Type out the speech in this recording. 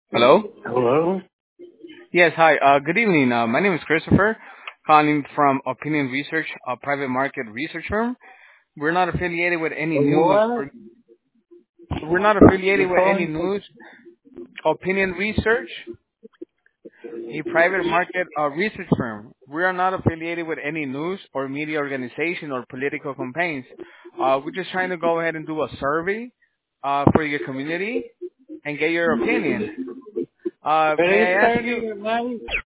Hello? Hello? Yes, hi. Good evening. My name is Christopher, calling from Opinion Research, a private market research firm. We're not affiliated with any news. What? We're not affiliated You're with any calling from... news. Opinion Research, a private market research firm. We are not affiliated with any news or media organization or political campaigns. We're just trying to go ahead and do a survey for your community and get your opinion. Pero May it's I ask you? Saturday night.